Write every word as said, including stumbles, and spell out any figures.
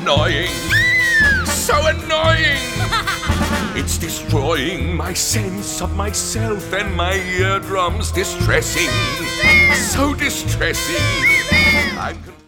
annoying. So annoying! It's destroying my sense of myself and my eardrums distressing. So distressing. I'm